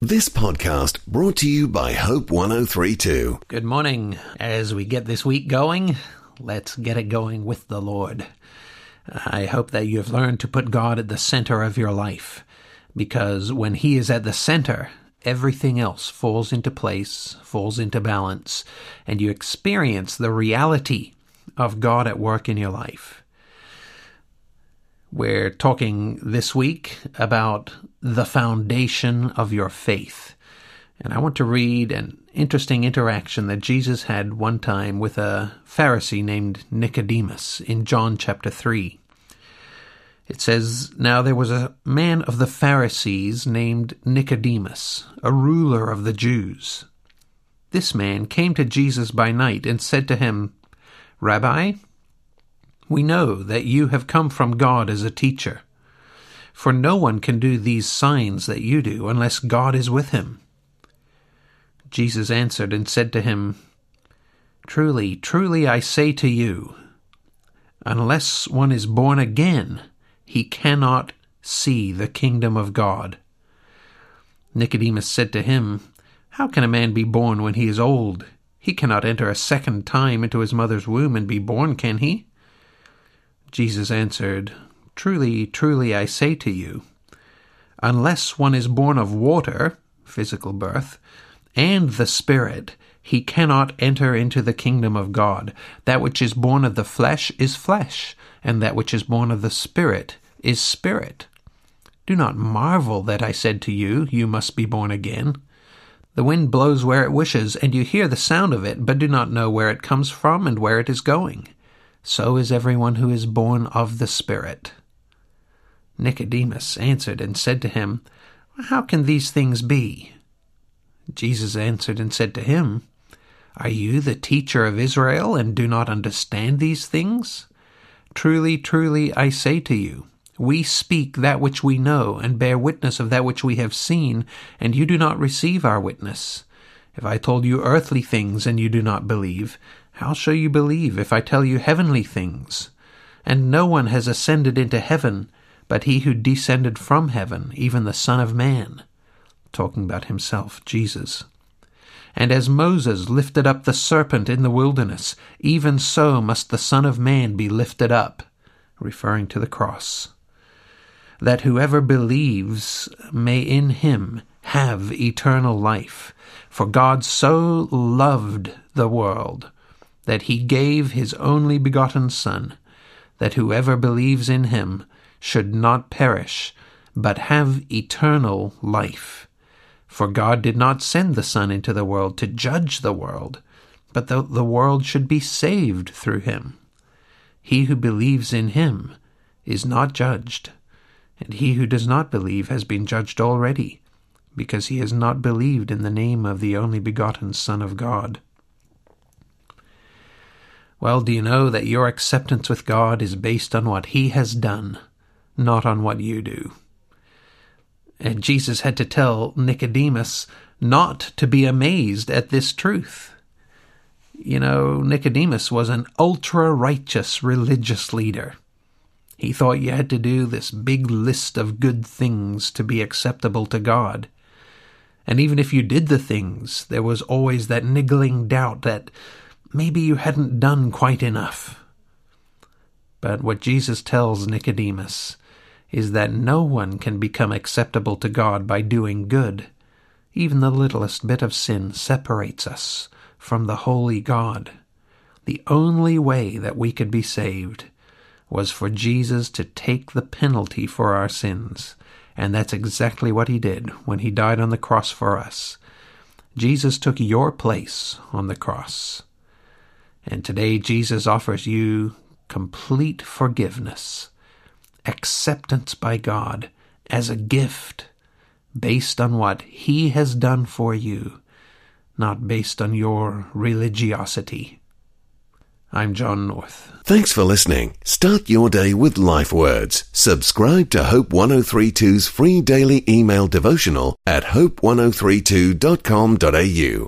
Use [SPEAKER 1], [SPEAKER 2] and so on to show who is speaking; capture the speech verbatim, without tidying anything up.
[SPEAKER 1] This podcast brought to you by Hope one oh three point two.
[SPEAKER 2] Good morning. As we get this week going, let's get it going with the Lord. I hope that you have learned to put God at the center of your life, because when He is at the center, everything else falls into place, falls into balance, and you experience the reality of God at work in your life. We're talking this week about the foundation of your faith. And I want to read an interesting interaction that Jesus had one time with a Pharisee named Nicodemus in John chapter three. It says, "Now there was a man of the Pharisees named Nicodemus, a ruler of the Jews. This man came to Jesus by night and said to him, 'Rabbi, we know that you have come from God as a teacher, for no one can do these signs that you do unless God is with him.' Jesus answered and said to him, 'Truly, truly I say to you, unless one is born again, he cannot see the kingdom of God.' Nicodemus said to him, 'How can a man be born when he is old? He cannot enter a second time into his mother's womb and be born, can he?' Jesus answered, 'Truly, truly I say to you, unless one is born of water,' physical birth, 'and the Spirit, he cannot enter into the kingdom of God. That which is born of the flesh is flesh, and that which is born of the Spirit is spirit. Do not marvel that I said to you, you must be born again. The wind blows where it wishes, and you hear the sound of it, but do not know where it comes from and where it is going. So is everyone who is born of the Spirit.' Nicodemus answered and said to him, 'How can these things be?' Jesus answered and said to him, 'Are you the teacher of Israel and do not understand these things? Truly, truly I say to you, we speak that which we know and bear witness of that which we have seen, and you do not receive our witness. If I told you earthly things and you do not believe, how shall you believe if I tell you heavenly things? And no one has ascended into heaven but he who descended from heaven, even the Son of Man,'" talking about himself, Jesus. "And as Moses lifted up the serpent in the wilderness, even so must the Son of Man be lifted up," referring to the cross, "that whoever believes may in him have eternal life. For God so loved the world that he gave his only begotten Son, that whoever believes in him should not perish, but have eternal life. For God did not send the Son into the world to judge the world, but that the world should be saved through him. He who believes in him is not judged, and he who does not believe has been judged already, because he has not believed in the name of the only begotten Son of God." Well, do you know that your acceptance with God is based on what he has done, not on what you do? And Jesus had to tell Nicodemus not to be amazed at this truth. You know, Nicodemus was an ultra-righteous religious leader. He thought you had to do this big list of good things to be acceptable to God. And even if you did the things, there was always that niggling doubt that maybe you hadn't done quite enough. But what Jesus tells Nicodemus is that no one can become acceptable to God by doing good. Even the littlest bit of sin separates us from the holy God. The only way that we could be saved was for Jesus to take the penalty for our sins, and that's exactly what he did when he died on the cross for us. Jesus took your place on the cross. And today Jesus offers you complete forgiveness, acceptance by God as a gift based on what he has done for you, not based on your religiosity. I'm John North.
[SPEAKER 1] Thanks for listening. Start your day with Life Words. Subscribe to Hope one oh three point two's free daily email devotional at hope one oh three two dot com dot a u.